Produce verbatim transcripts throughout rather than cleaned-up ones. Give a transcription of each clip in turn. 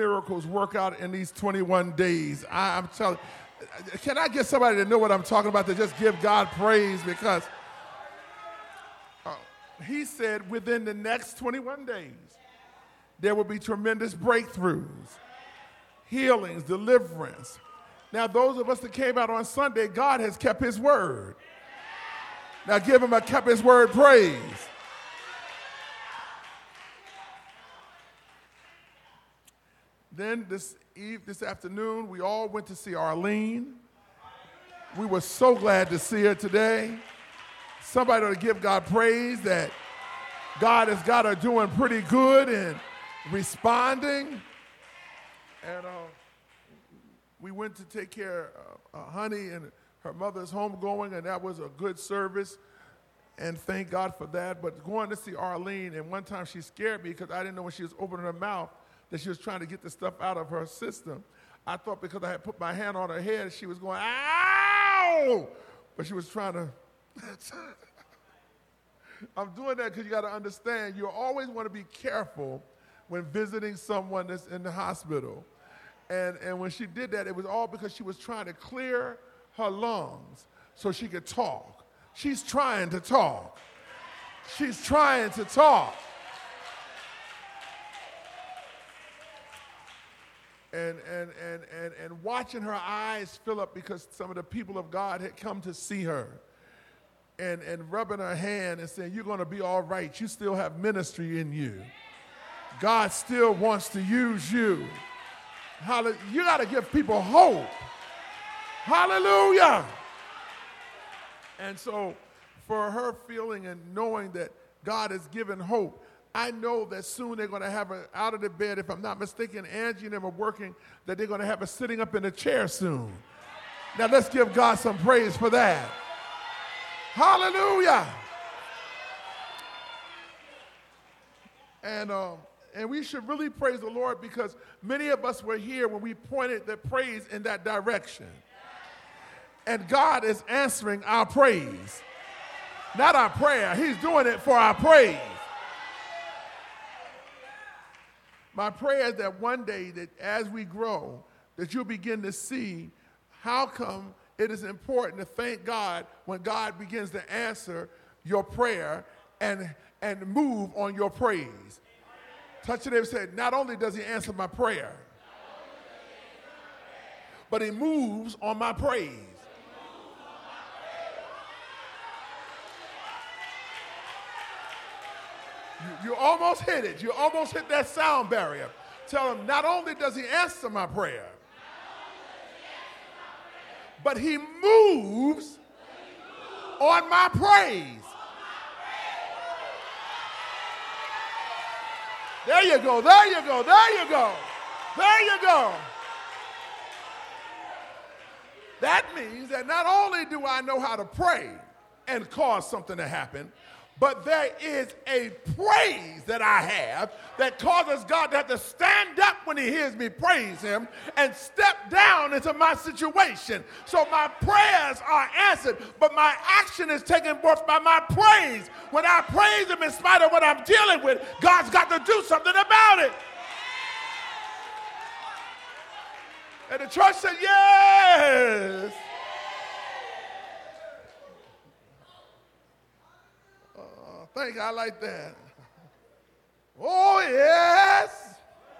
miracles work out in these twenty-one days. I, I'm telling you, can I get somebody to know what I'm talking about, to just give God praise? Because uh, he said within the next twenty-one days, there will be tremendous breakthroughs, healings, deliverance. Now, those of us that came out on Sunday, God has kept his word. Now, give him a kept his word praise. Then this eve, this afternoon, we all went to see Arlene. We were so glad to see her today. Somebody ought to give God praise that God has got her doing pretty good and responding. And uh, we went to take care of uh, Honey and her mother's homegoing, and that was a good service. And thank God for that. But going to see Arlene, and one time she scared me because I didn't know when she was opening her mouth that she was trying to get the stuff out of her system. I thought because I had put my hand on her head, she was going, ow! But she was trying to. I'm doing that because you got to understand, you always want to be careful when visiting someone that's in the hospital. And, and when she did that, it was all because she was trying to clear her lungs so she could talk. She's trying to talk. She's trying to talk. And, and, and, and, and watching her eyes fill up because some of the people of God had come to see her, and, and rubbing her hand and saying, you're going to be all right. You still have ministry in you. God still wants to use you. Hallelujah. You got to give people hope. Hallelujah. And so for her feeling and knowing that God has given hope, I know that soon they're going to have her out of the bed. If I'm not mistaken, Angie and them are working, that they're going to have her sitting up in a chair soon. Now let's give God some praise for that. Hallelujah. And, um, and we should really praise the Lord because many of us were here when we pointed the praise in that direction. And God is answering our praise. Not our prayer. He's doing it for our praise. My prayer is that one day, that as we grow, that you'll begin to see how come it is important to thank God when God begins to answer your prayer and, and move on your praise. Touch it and say, not only does he answer my prayer, but he moves on my praise. You, you almost hit it. You almost hit that sound barrier. Tell him, not only does he answer my prayer, but he moves on my praise. There you go, there you go, there you go, there you go. That means that not only do I know how to pray and cause something to happen, but there is a praise that I have that causes God to have to stand up when he hears me praise him and step down into my situation. So my prayers are answered, but my action is taken forth by my praise. When I praise him in spite of what I'm dealing with, God's got to do something about it. And the church said, yes. Thank you, I like that. Oh, yes.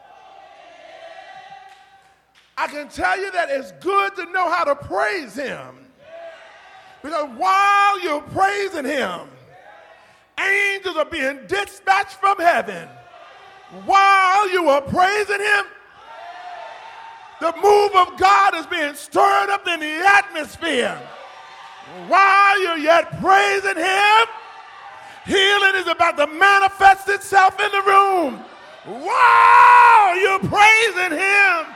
I can tell you that it's good to know how to praise him. Because while you're praising him, angels are being dispatched from heaven. While you are praising him, the move of God is being stirred up in the atmosphere. While you're yet praising him, healing is about to manifest itself in the room. Wow, you're praising him.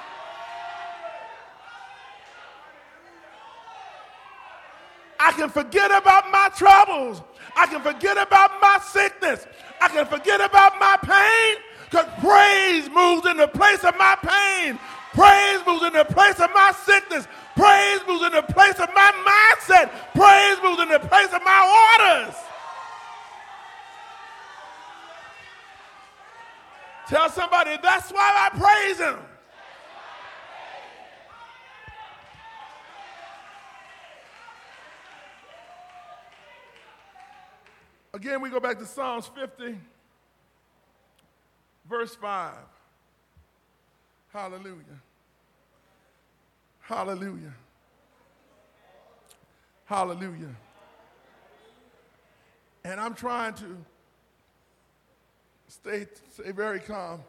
I can forget about my troubles. I can forget about my sickness. I can forget about my pain because praise moves in the place of my pain. Praise moves in the place of my sickness. Praise moves in the place of my mindset. Praise moves in the place of my orders. Tell somebody, that's why I praise him. Again, we go back to Psalms fifty, verse five. Hallelujah. Hallelujah. Hallelujah. And I'm trying to stay, stay very calm.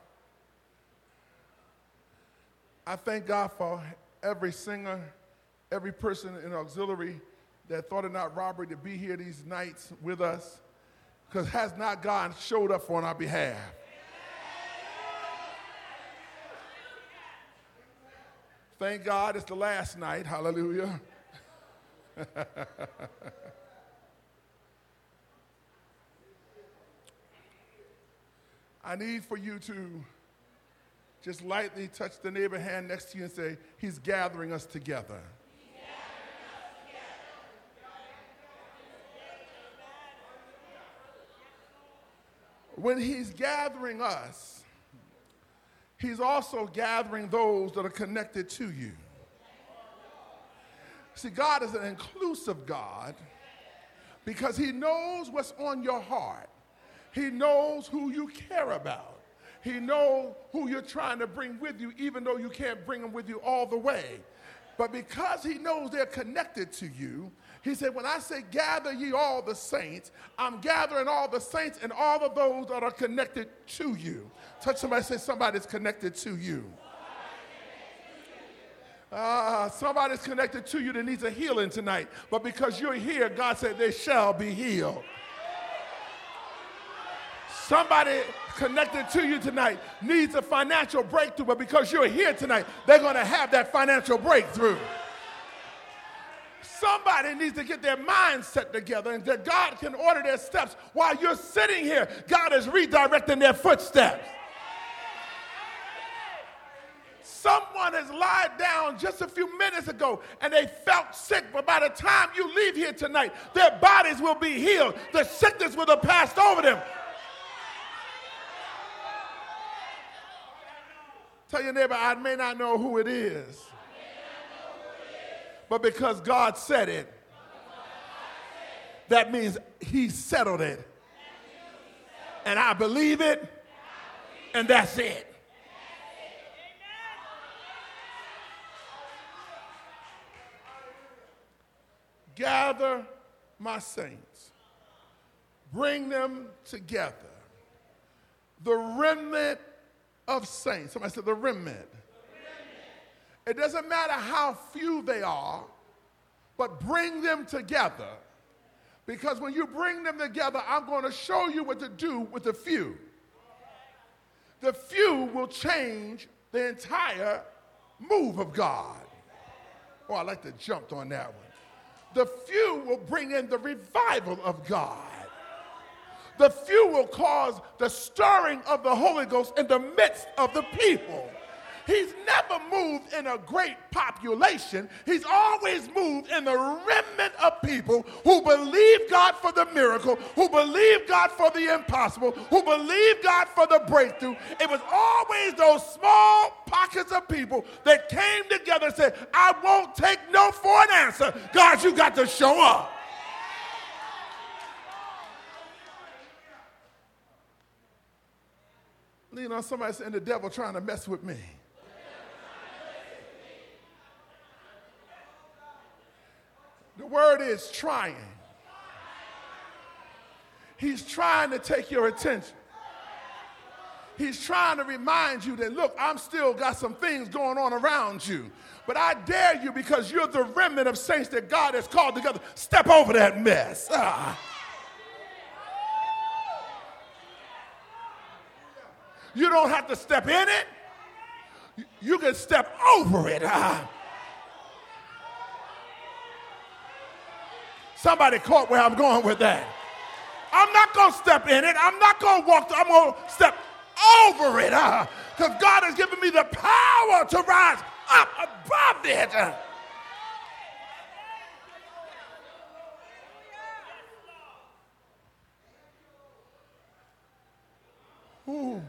I thank God for every singer, every person in auxiliary that thought it not robbery to be here these nights with us, because has not God showed up on our behalf? Thank God it's the last night. Hallelujah. I need for you to just lightly touch the neighbor hand next to you and say, he's gathering us together. When he's gathering us, he's also gathering those that are connected to you. See, God is an inclusive God because he knows what's on your heart. He knows who you care about. He knows who you're trying to bring with you, even though you can't bring them with you all the way. But because he knows they're connected to you, he said, when I say gather ye all the saints, I'm gathering all the saints and all of those that are connected to you. Touch somebody, say somebody's connected to you. Uh, somebody's connected to you that needs a healing tonight. But because you're here, God said they shall be healed. Somebody connected to you tonight needs a financial breakthrough, but because you're here tonight, they're going to have that financial breakthrough. Somebody needs to get their mindset together and that God can order their steps. While you're sitting here, God is redirecting their footsteps. Someone has lied down just a few minutes ago and they felt sick, but by the time you leave here tonight, their bodies will be healed. The sickness will have passed over them. Tell your neighbor, I may not know who it is, but because God said it, that means he settled it. And I believe it, and that's it. Gather my saints. Bring them together. The remnant of saints. Somebody said the remnant. the remnant. It doesn't matter how few they are, but bring them together. Because when you bring them together, I'm going to show you what to do with the few. The few will change the entire move of God. Oh, I like to jump on that one. The few will bring in the revival of God. The few will cause the stirring of the Holy Ghost in the midst of the people. He's never moved in a great population. He's always moved in the remnant of people who believe God for the miracle, who believe God for the impossible, who believe God for the breakthrough. It was always those small pockets of people that came together and said, I won't take no for an answer. God, you got to show up. You know, somebody saying the devil trying to mess with me. The word is trying. He's trying to take your attention. He's trying to remind you that, look, I'm still got some things going on around you. But I dare you, because you're the remnant of saints that God has called together, step over that mess. Ah. You don't have to step in it. You can step over it. Ah. Somebody caught where I'm going with that. I'm not going to step in it. I'm not going to walk. I'm going to step over it. Because uh, God has given me the power to rise up above it. Uh. Ooh.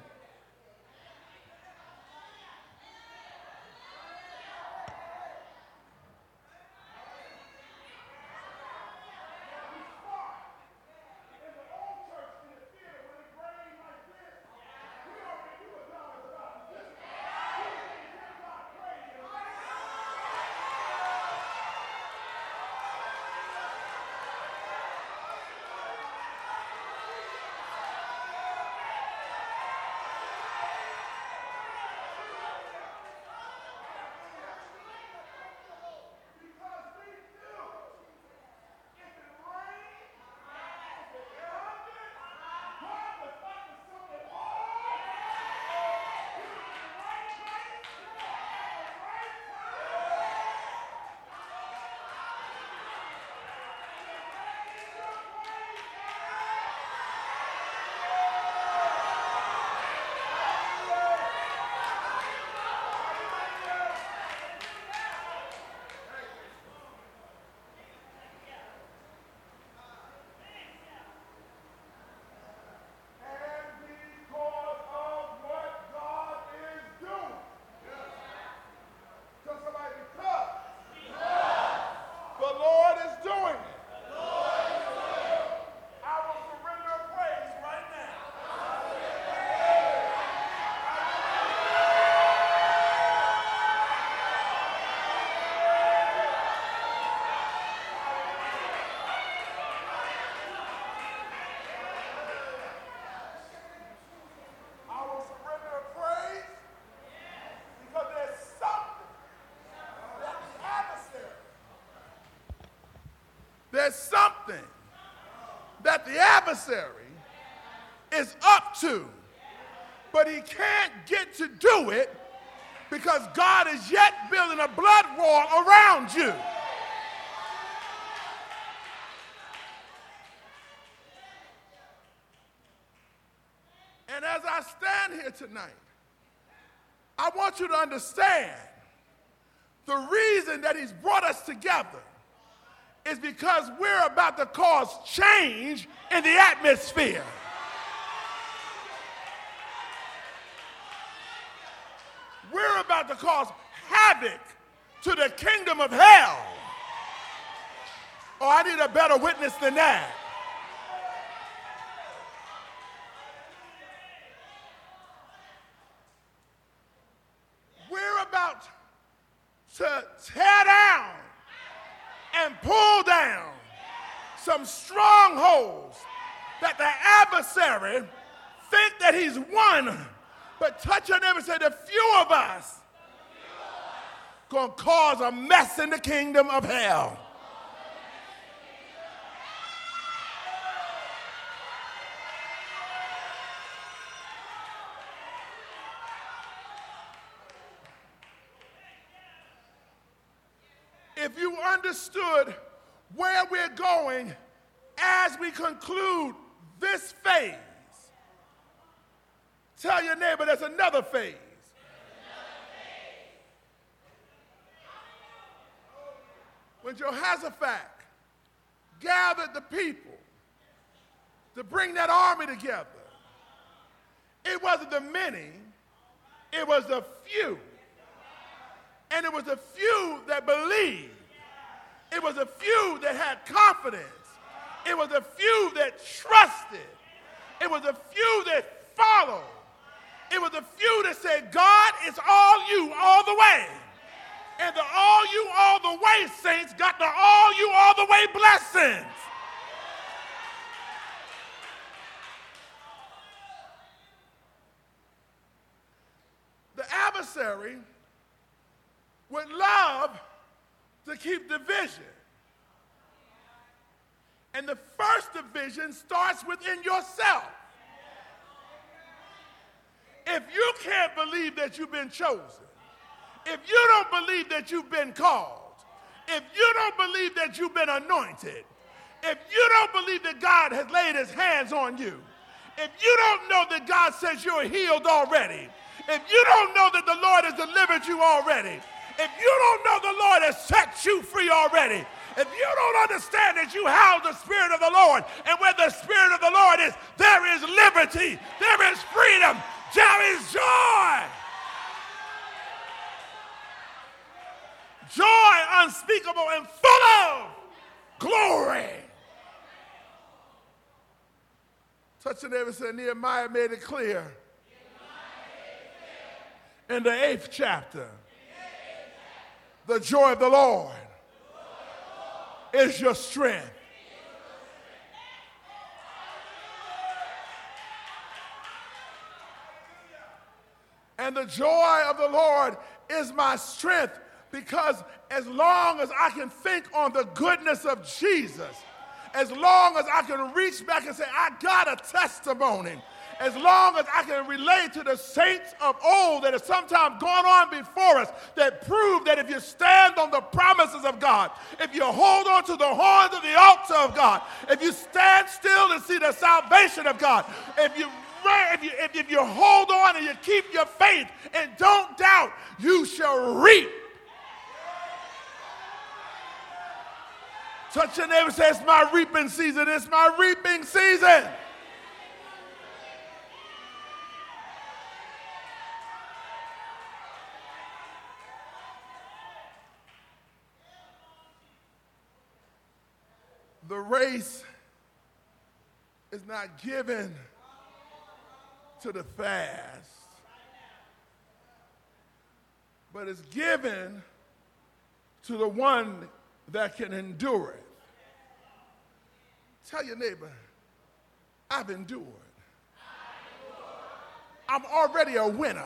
There's something that the adversary is up to, but he can't get to do it because God is yet building a blood wall around you. And as I stand here tonight, I want you to understand the reason that he's brought us together is because we're about to cause change in the atmosphere. We're about to cause havoc to the kingdom of hell. Oh, I need a better witness than that. We're about to tear down and pull down some strongholds that the adversary think that he's won. But touch your neighbor and say, the few of us gonna cause a mess in the kingdom of hell. If you understood where we're going as we conclude this phase, tell your neighbor there's another phase. When Jehoshaphat gathered the people to bring that army together, it wasn't the many, it was the few. And it was the few that believed. It was the few that had confidence. It was the few that trusted. It was the few that followed. It was the few that said, God, it's all you all the way. And the all you all the way saints got the all you all the way blessings. The adversary would love to keep division. And the first division starts within yourself. If you can't believe that you've been chosen, if you don't believe that you've been called, if you don't believe that you've been anointed, if you don't believe that God has laid his hands on you, if you don't know that God says you're healed already, if you don't know that the Lord has delivered you already, if you don't know the Lord has set you free already, if you don't understand that you house the Spirit of the Lord, and where the Spirit of the Lord is, there is liberty, there is freedom, there is joy. Joy unspeakable and full of glory. Touch the neighbor and say, Nehemiah made it clear. In the eighth chapter, the joy of the Lord is your strength. And the joy of the Lord is my strength, because as long as I can think on the goodness of Jesus, as long as I can reach back and say, I got a testimony, as long as I can relate to the saints of old that have sometimes gone on before us that prove that if you stand on the promises of God, if you hold on to the horns of the altar of God, if you stand still and see the salvation of God, if you If you, if, if you hold on and you keep your faith and don't doubt, you shall reap. Touch your neighbor and say, it's my reaping season. It's my reaping season. The race is not given to the fast, but it's given to the one that can endure it. Tell your neighbor, I've endured. I'm already a winner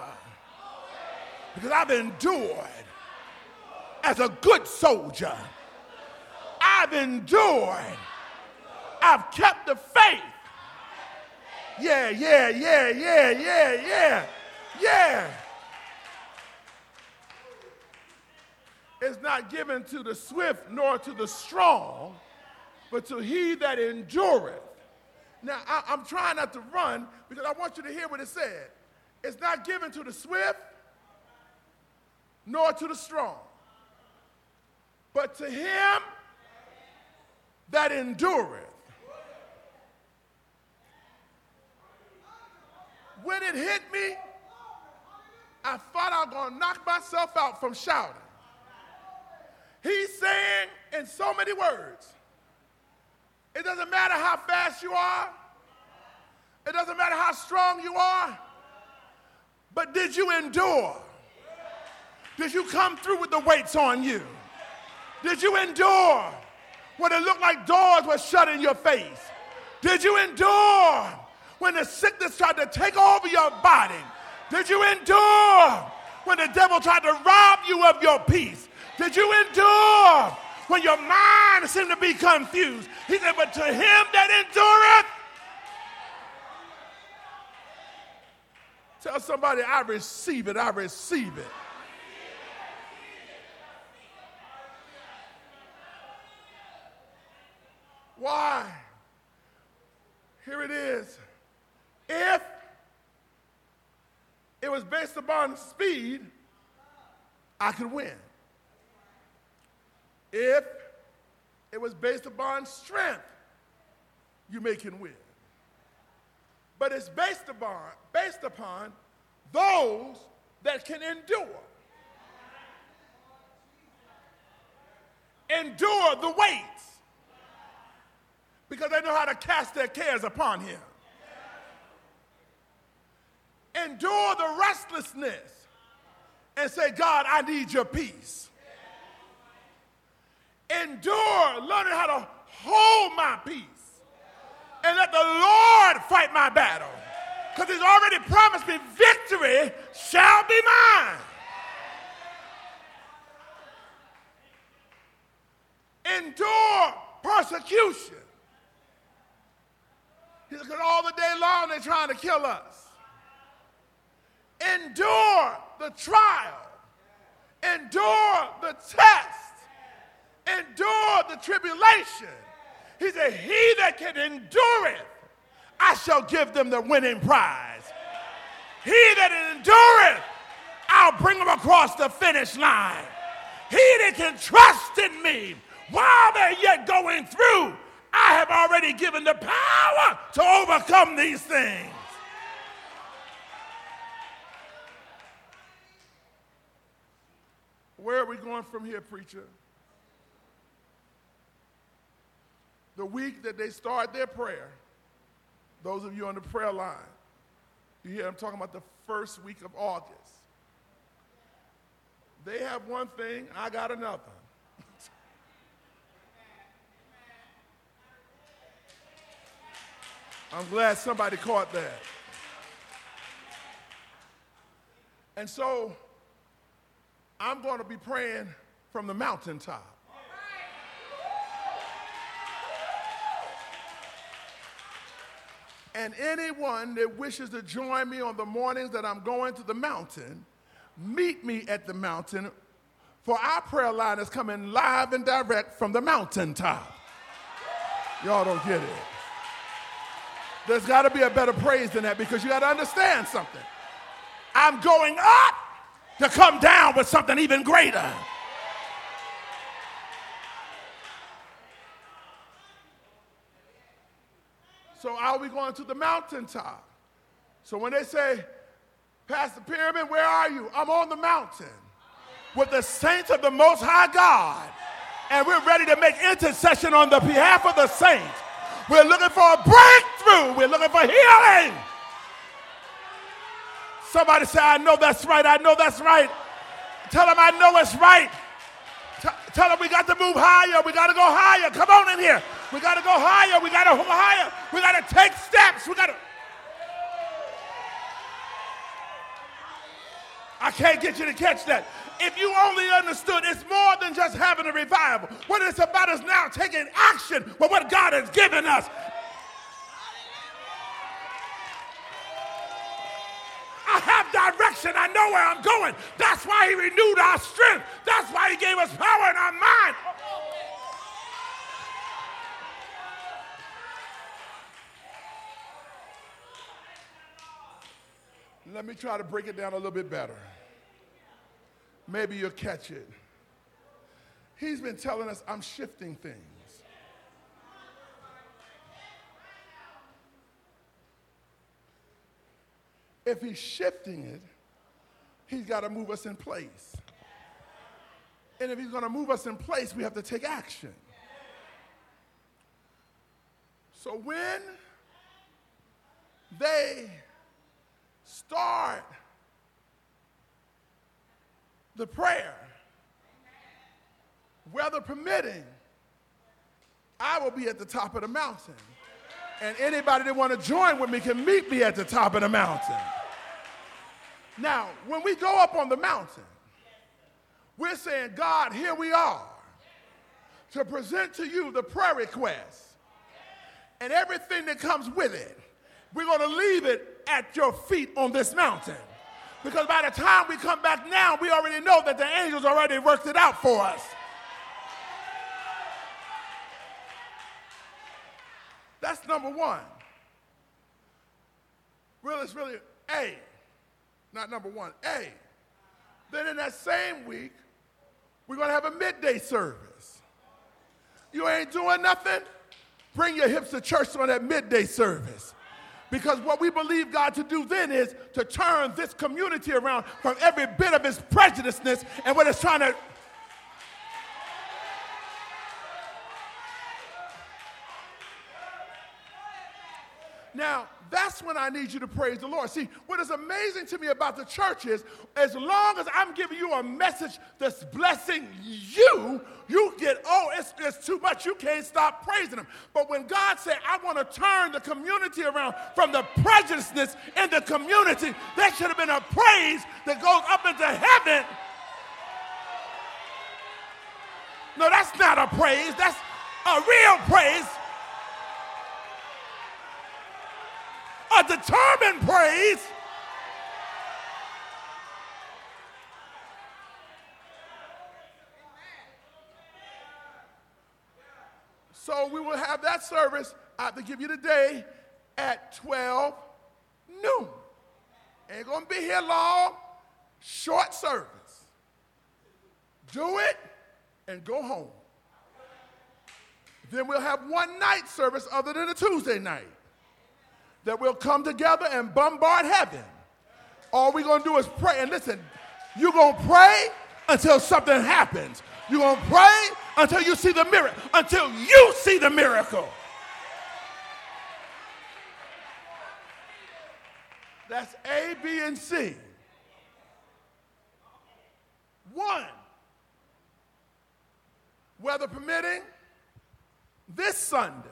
because I've endured as a good soldier. I've endured. I've kept the faith. Yeah, yeah, yeah, yeah, yeah, yeah, yeah. It's not given to the swift nor to the strong, but to he that endureth. Now, I, I'm trying not to run because I want you to hear what it said. It's not given to the swift nor to the strong, but to him that endureth. When it hit me, I thought I was going to knock myself out from shouting. He's saying in so many words, it doesn't matter how fast you are, it doesn't matter how strong you are, but did you endure? Did you come through with the weights on you? Did you endure when it looked like doors were shut in your face? Did you endure when the sickness tried to take over your body? Did you endure when the devil tried to rob you of your peace? Did you endure when your mind seemed to be confused? He said, but to him that endureth. Tell somebody, I receive it, I receive it. Why? Here it is. If it was based upon speed, I could win. If it was based upon strength, you may can win. But it's based upon, based upon those that can endure. Endure the weights because they know how to cast their cares upon him. Endure the restlessness and say, God, I need your peace. Endure learning how to hold my peace and let the Lord fight my battle, because he's already promised me victory shall be mine. Endure persecution. He said, because all the day long they're trying to kill us. Endure the trial. Endure the test. Endure the tribulation. He said, he that can endure it, I shall give them the winning prize. He that endureth, I'll bring them across the finish line. He that can trust in me while they're yet going through, I have already given the power to overcome these things. Where are we going from here, preacher? The week that they start their prayer, those of you on the prayer line, you hear I'm talking about the first week of August. They have one thing, I got another. I'm glad somebody caught that. And so I'm going to be praying from the mountaintop. And anyone that wishes to join me on the mornings that I'm going to the mountain, meet me at the mountain, for our prayer line is coming live and direct from the mountaintop. Y'all don't get it. There's got to be a better praise than that, because you got to understand something. I'm going up to come down with something even greater. So are we going to the mountaintop? So when they say, Pastor Pyramid, where are you? I'm on the mountain with the saints of the Most High God. And we're ready to make intercession on the behalf of the saints. We're looking for a breakthrough. We're looking for healing. Somebody say, I know that's right. I know that's right. Tell them I know it's right. T- tell them we got to move higher. We got to go higher. Come on in here. We got to go higher. We got to go higher. We got to take steps. We got to. I can't get you to catch that. If you only understood, it's more than just having a revival. What it's about is now taking action with what God has given us. I have direction. I know where I'm going. That's why he renewed our strength. That's why he gave us power in our mind. Let me try to break it down a little bit better. Maybe you'll catch it. He's been telling us, I'm shifting things. If he's shifting it, he's got to move us in place. And if he's going to move us in place, we have to take action. So when they start the prayer, weather permitting, I will be at the top of the mountain. And anybody that want to join with me can meet me at the top of the mountain. Now, when we go up on the mountain, we're saying, God, here we are to present to you the prayer request and everything that comes with it. We're going to leave it at your feet on this mountain. Because by the time we come back now, we already know that the angels already worked it out for us. That's number one. Really, it's really A, not number one, A. Then in that same week, we're going to have a midday service. You ain't doing nothing? Bring your hips to church on that midday service. Because what we believe God to do then is to turn this community around from every bit of its prejudiceness and what it's trying to. Now, that's when I need you to praise the Lord. See, what is amazing to me about the church is, as long as I'm giving you a message that's blessing you, you get, oh, it's, it's too much. You can't stop praising him. But when God said, I want to turn the community around from the prejudiceness in the community, there should have been a praise that goes up into heaven. No, that's not a praise. That's a real praise. A determined praise. So we will have that service. I have to give you the day at twelve noon. Ain't gonna be here long. Short service. Do it and go home. Then we'll have one night service other than a Tuesday night, that we'll come together and bombard heaven. All we're going to do is pray. And listen, you're going to pray until something happens. You're going to pray until you see the miracle, until you see the miracle. That's A, B, and C. One, weather permitting, this Sunday.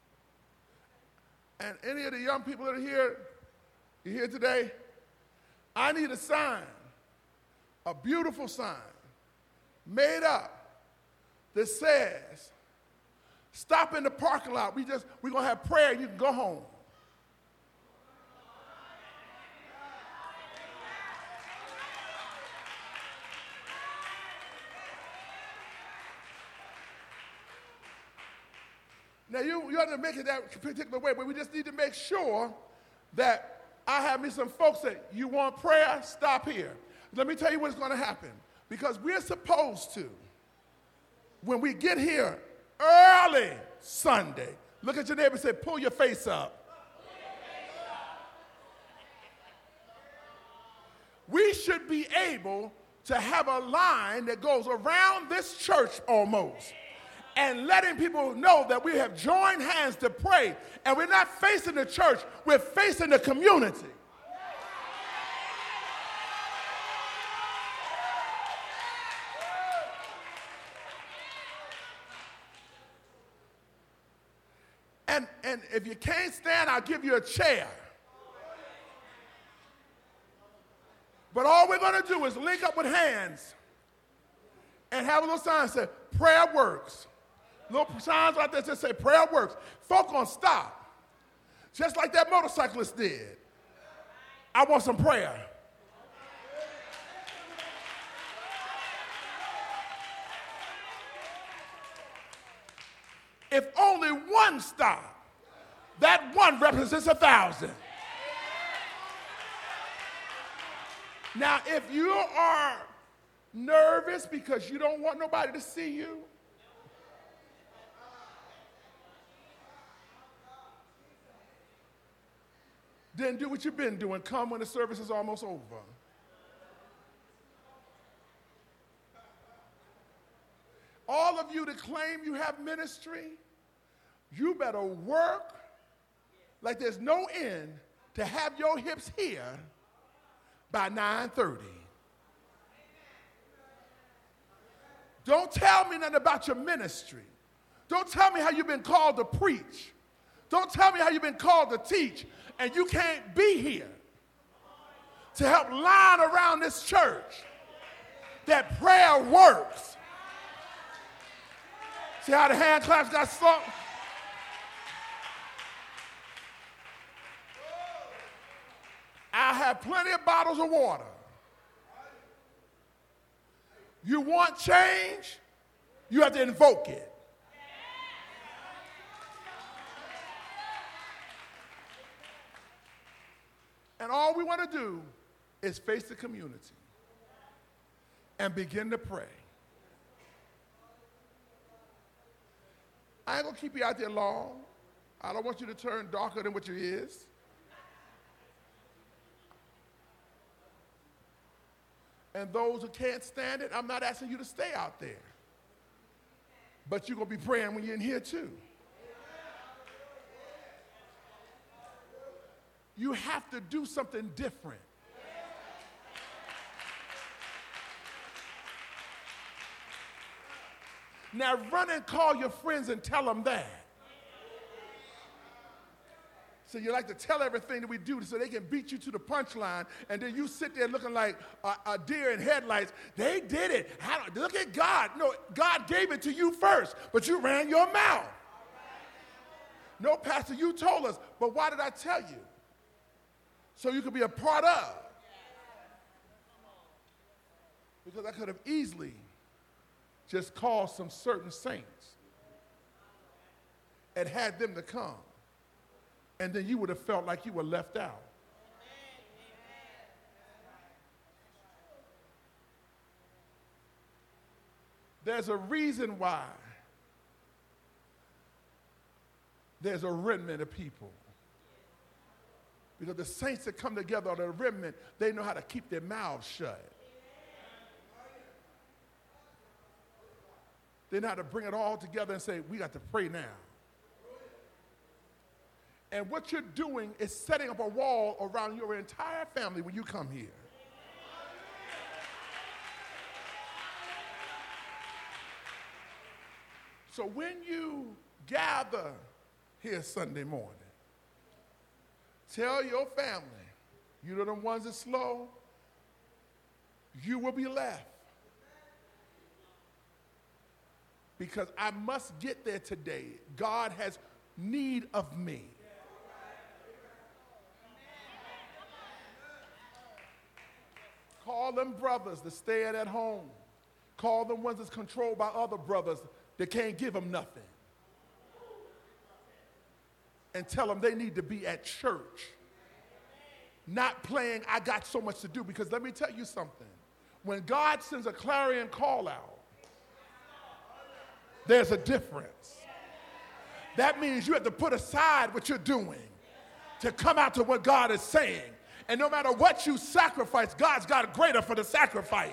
And any of the young people that are here, you're here today, I need a sign, a beautiful sign, made up that says, stop in the parking lot. We just, we're going to have prayer and you can go home. Now, you, you have to make it that particular way, but we just need to make sure that I have me some folks that you want prayer, stop here. Let me tell you what's going to happen. Because we're supposed to, when we get here early Sunday, look at your neighbor and say, pull your face up. We should be able to have a line that goes around this church almost, and letting people know that we have joined hands to pray. And we're not facing the church, we're facing the community. And, and if you can't stand, I'll give you a chair. But all we're going to do do is link up with hands and have a little sign that says, prayer works. Little signs right there that say, prayer works. Folk gonna stop. Just like that motorcyclist did. I want some prayer. If only one stop, that one represents a thousand. Now, if you are nervous because you don't want nobody to see you, then do what you've been doing. Come when the service is almost over. All of you that claim you have ministry, you better work like there's no end to have your hips here by nine thirty. Don't tell me nothing about your ministry. Don't tell me how you've been called to preach. Don't tell me how you've been called to teach, and you can't be here to help line around this church that prayer works. See how the hand claps got slumped? I have plenty of bottles of water. You want change? You have to invoke it. And all we want to do is face the community and begin to pray. I ain't going to keep you out there long. I don't want you to turn darker than what you is. And those who can't stand it, I'm not asking you to stay out there. But you're going to be praying when you're in here too. You have to do something different. Now run and call your friends and tell them that. So you like to tell everything that we do so they can beat you to the punchline, and then you sit there looking like a, a deer in headlights. They did it. How, look at God. No, God gave it to you first, but you ran your mouth. No, Pastor, you told us, but why did I tell you? So you could be a part of. Because I could have easily just called some certain saints and had them to come. And then you would have felt like you were left out. There's a reason why there's a remnant of people. Because the saints that come together are the remnant, they know how to keep their mouths shut. They know how to bring it all together and say, we got to pray now. And what you're doing is setting up a wall around your entire family when you come here. So when you gather here Sunday morning, tell your family, you're the ones that's slow, you will be left. Because I must get there today. God has need of me. Call them brothers that stay at home. Call them ones that's controlled by other brothers that can't give them nothing. And tell them they need to be at church. Not playing, I got so much to do. Because let me tell you something. When God sends a clarion call out, there's a difference. That means you have to put aside what you're doing to come out to what God is saying. And no matter what you sacrifice, God's got greater for the sacrifice.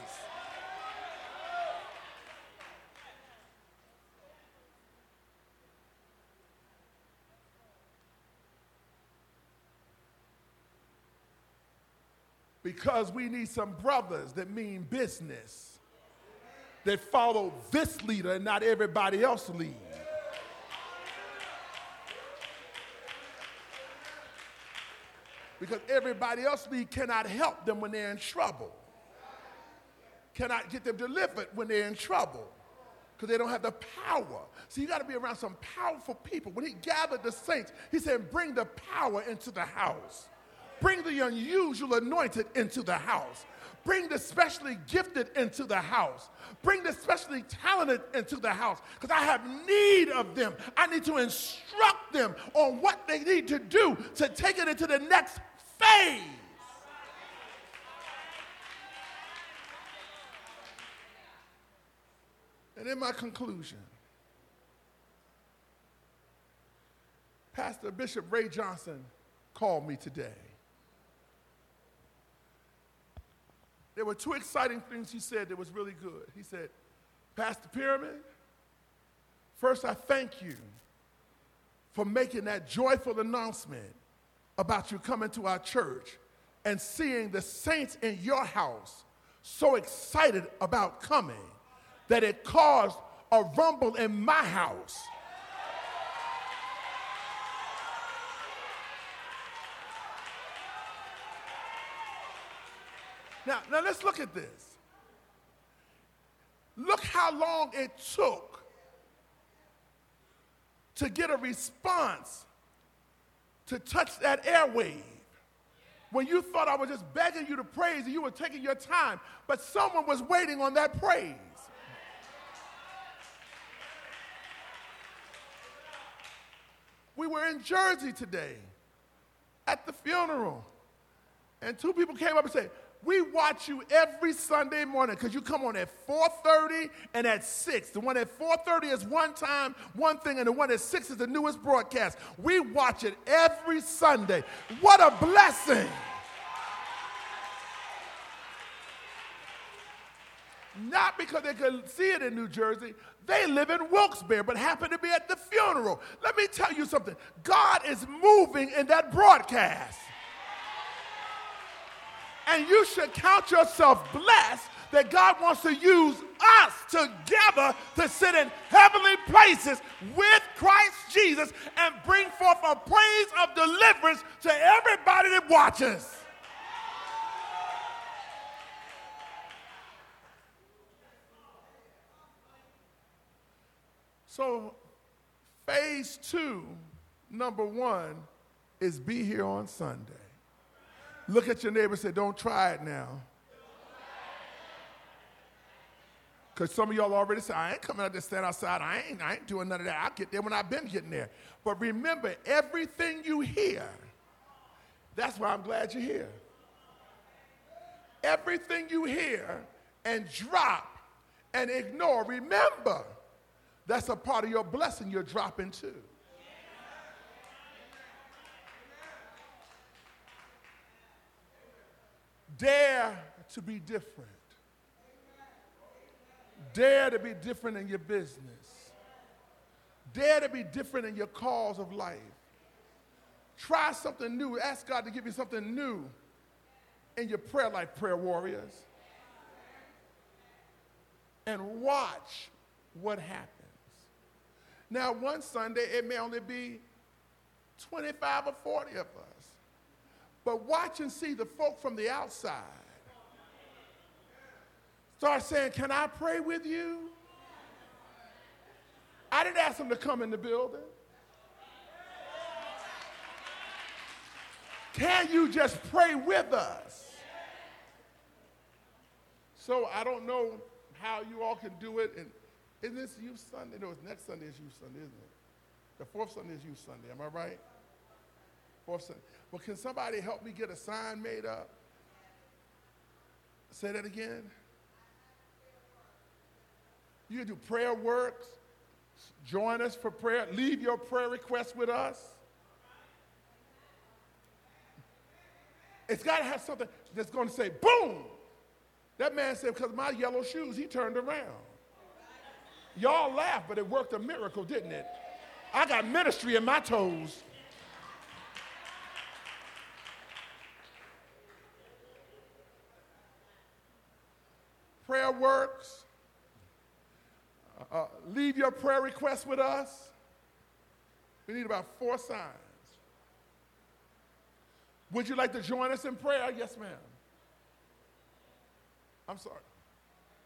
Because we need some brothers that mean business, that follow this leader and not everybody else lead. Because everybody else lead cannot help them when they're in trouble. Can I get them delivered when they're in trouble? Because they don't have the power. So you got to be around some powerful people. When he gathered the saints, he said, bring the power into the house. Bring the unusual anointed into the house. Bring the specially gifted into the house. Bring the specially talented into the house. Because I have need of them. I need to instruct them on what they need to do to take it into the next phase. And in my conclusion, Pastor Bishop Ray Johnson called me today. There were two exciting things he said that was really good. He said, Pastor Pyramid, first I thank you for making that joyful announcement about you coming to our church and seeing the saints in your house so excited about coming that it caused a rumble in my house. Now, now let's look at this. Look how long it took to get a response to touch that airwave. When you thought I was just begging you to praise and you were taking your time, but someone was waiting on that praise. We were in Jersey today at the funeral, and two people came up and said, we watch you every Sunday morning because you come on at four thirty and at six. The one at four thirty is one time, one thing, and the one at six is the newest broadcast. We watch it every Sunday. What a blessing. Not because they could see it in New Jersey. They live in Wilkes-Barre, but happen to be at the funeral. Let me tell you something. God is moving in that broadcast. And you should count yourself blessed that God wants to use us together to sit in heavenly places with Christ Jesus and bring forth a praise of deliverance to everybody that watches. So phase two, number one, is be here on Sunday. Look at your neighbor and say, don't try it now. Because some of y'all already said, I ain't coming out to stand outside. I ain't, I ain't doing none of that. I'll get there when I've been getting there. But remember, everything you hear, that's why I'm glad you're here. Everything you hear and drop and ignore, remember, that's a part of your blessing you're dropping too. Dare to be different. Dare to be different in your business. Dare to be different in your cause of life. Try something new. Ask God to give you something new in your prayer life, prayer warriors. And watch what happens. Now, one Sunday, it may only be twenty-five or forty of us. But watch and see the folk from the outside start saying, can I pray with you? I didn't ask them to come in the building. Can you just pray with us? So I don't know how you all can do it. And isn't this Youth Sunday? No, it's next Sunday is Youth Sunday, isn't it? The fourth Sunday is Youth Sunday. Am I right? Fourth Sunday. Well, can somebody help me get a sign made up? Say that again. You can do prayer works. Join us for prayer. Leave your prayer requests with us. It's got to have something that's going to say, boom. That man said, because of my yellow shoes, he turned around. Y'all laughed, but it worked a miracle, didn't it? I got ministry in my toes. Prayer works. Uh, uh, leave your prayer requests with us. We need about four signs. Would you like to join us in prayer? Yes, ma'am. I'm sorry.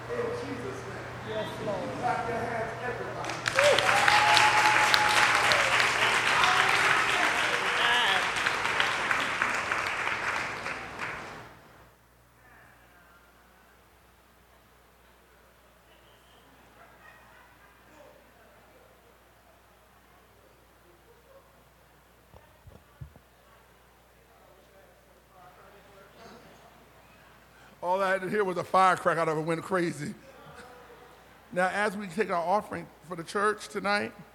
In Jesus' name. Yes, Lord. Clap your hands, everybody. All I had to hear was a firecracker out of it went crazy. Now, as we take our offering for the church tonight,